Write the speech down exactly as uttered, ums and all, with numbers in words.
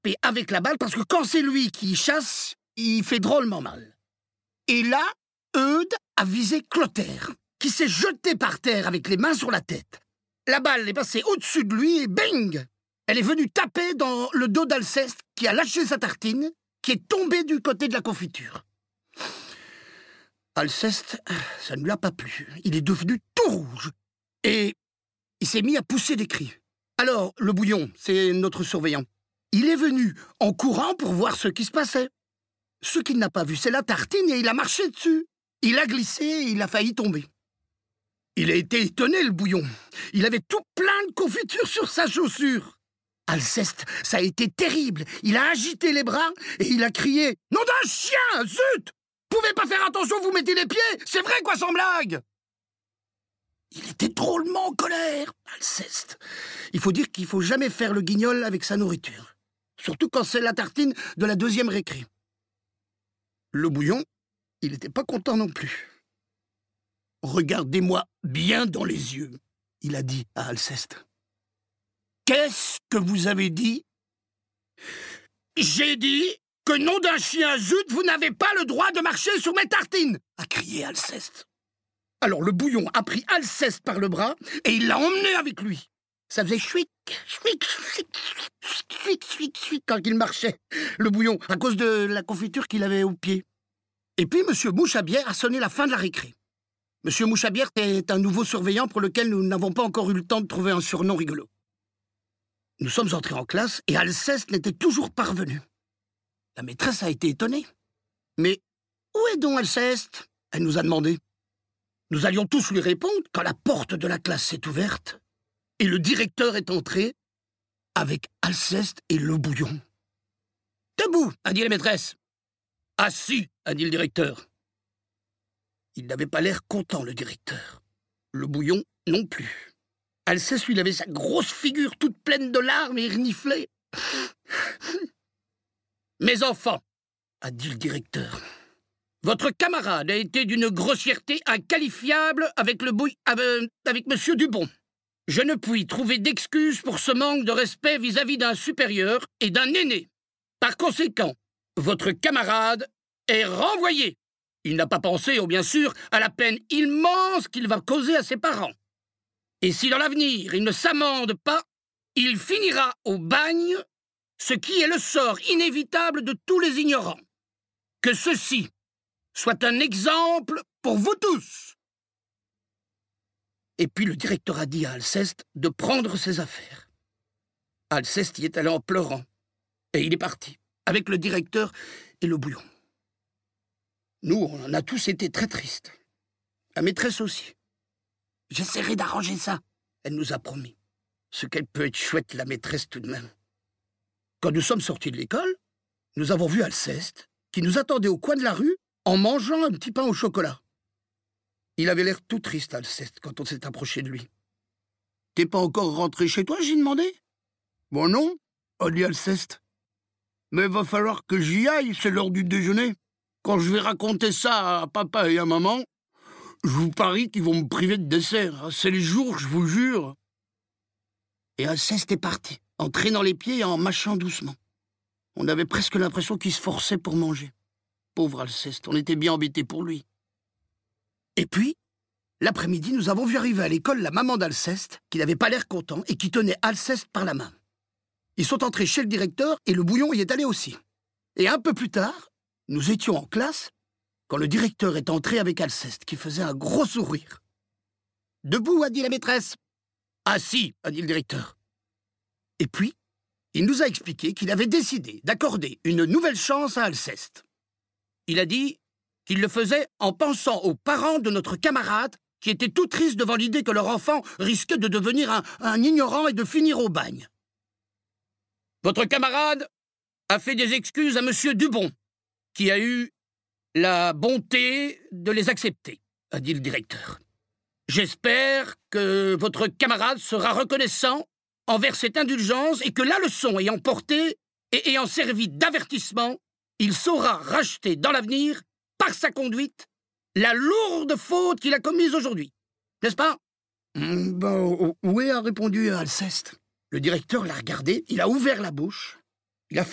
taper avec la balle parce que quand c'est lui qui chasse, il fait drôlement mal. Et là, Eudes a visé Clotaire, qui s'est jeté par terre avec les mains sur la tête. La balle est passée au-dessus de lui et bing! Elle est venue taper dans le dos d'Alceste, qui a lâché sa tartine, qui est tombée du côté de la confiture. Alceste, ça ne lui a pas plu. Il est devenu tout rouge. Et il s'est mis à pousser des cris. Alors, le bouillon, c'est notre surveillant. Il est venu en courant pour voir ce qui se passait. Ce qu'il n'a pas vu, c'est la tartine et il a marché dessus. Il a glissé et il a failli tomber. Il a été étonné, le bouillon. Il avait tout plein de confiture sur sa chaussure. Alceste, ça a été terrible. Il a agité les bras et il a crié « Nom d'un chien, zut! Pouvez pas faire attention, vous mettez les pieds! C'est vrai, quoi, sans blague !» Il était drôlement en colère, Alceste. Il faut dire qu'il faut jamais faire le guignol avec sa nourriture. Surtout quand c'est la tartine de la deuxième récré. Le bouillon, il n'était pas content non plus. « Regardez-moi bien dans les yeux, » il a dit à Alceste. « Qu'est-ce que vous avez dit ?»« J'ai dit que nom d'un chien zut, vous n'avez pas le droit de marcher sur mes tartines !» a crié Alceste. Alors le bouillon a pris Alceste par le bras et il l'a emmené avec lui. Ça faisait chouic, chouic, chouic, chouic, chouic, chouic quand il marchait, le bouillon, à cause de la confiture qu'il avait au pied. Et puis Monsieur Mouchabière a sonné la fin de la récré. Monsieur Mouchabière est un nouveau surveillant pour lequel nous n'avons pas encore eu le temps de trouver un surnom rigolo. Nous sommes entrés en classe et Alceste n'était toujours pas revenu. La maîtresse a été étonnée. « Mais où est donc Alceste ?» elle nous a demandé. Nous allions tous lui répondre quand la porte de la classe s'est ouverte et le directeur est entré avec Alceste et le bouillon. « Debout !» a dit la maîtresse. « Assis !» a dit le directeur. Il n'avait pas l'air content, le directeur. Le bouillon non plus. Alceste, lui, il avait sa grosse figure toute pleine de larmes et il reniflait. « Mes enfants, » a dit le directeur, « votre camarade a été d'une grossièreté inqualifiable avec le bouille... avec, avec Monsieur Dubon. Je ne puis trouver d'excuse pour ce manque de respect vis-à-vis d'un supérieur et d'un aîné. Par conséquent, votre camarade est renvoyé. Il n'a pas pensé, oh bien sûr, à la peine immense qu'il va causer à ses parents. Et si dans l'avenir il ne s'amende pas, il finira au bagne, ce qui est le sort inévitable de tous les ignorants. Que ceci soit un exemple pour vous tous. » Et puis le directeur a dit à Alceste de prendre ses affaires. Alceste y est allé en pleurant, et il est parti, avec le directeur et le bouillon. Nous, on en a tous été très tristes. La maîtresse aussi. « J'essaierai d'arranger ça », elle nous a promis. Ce qu'elle peut être chouette, la maîtresse, tout de même. Quand nous sommes sortis de l'école, nous avons vu Alceste, qui nous attendait au coin de la rue, en mangeant un petit pain au chocolat. Il avait l'air tout triste, Alceste, quand on s'est approché de lui. « T'es pas encore rentré chez toi ?» j'ai demandé. « Bon non, » a dit Alceste. « Mais va falloir que j'y aille, c'est l'heure du déjeuner. Quand je vais raconter ça à papa et à maman, je vous parie qu'ils vont me priver de dessert. C'est les jours, je vous jure. » Et Alceste est parti, en traînant les pieds et en mâchant doucement. On avait presque l'impression qu'il se forçait pour manger. Pauvre Alceste, on était bien embêtés pour lui. Et puis, l'après-midi, nous avons vu arriver à l'école la maman d'Alceste, qui n'avait pas l'air content et qui tenait Alceste par la main. Ils sont entrés chez le directeur et le bouillon y est allé aussi. Et un peu plus tard, nous étions en classe quand le directeur est entré avec Alceste, qui faisait un gros sourire. « Debout » a dit la maîtresse. « Assis » a dit le directeur. Et puis, il nous a expliqué qu'il avait décidé d'accorder une nouvelle chance à Alceste. Il a dit qu'il le faisait en pensant aux parents de notre camarade qui étaient tout tristes devant l'idée que leur enfant risquait de devenir un, un ignorant et de finir au bagne. « Votre camarade a fait des excuses à Monsieur Dubon, qui a eu la bonté de les accepter, » a dit le directeur. « J'espère que votre camarade sera reconnaissant envers cette indulgence et que la leçon ayant porté et ayant servi d'avertissement, il saura racheter dans l'avenir, par sa conduite, la lourde faute qu'il a commise aujourd'hui. N'est-ce pas ?»« mmh, ben, oui, » a répondu Alceste. Le directeur l'a regardé, il a ouvert la bouche,